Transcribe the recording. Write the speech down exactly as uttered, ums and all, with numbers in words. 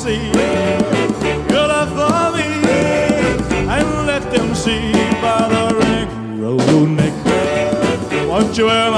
see. Good luck for me, and let them see by the ring road neck. Won't you ever